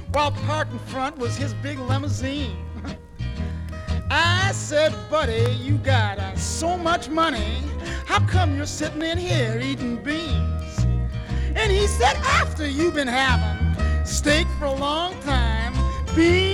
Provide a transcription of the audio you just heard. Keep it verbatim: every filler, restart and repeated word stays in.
while parked in front was his big limousine. I said, buddy, you got uh, so much money. How come you're sitting in here eating beans? And he said, after you've been having steak for a long time, beans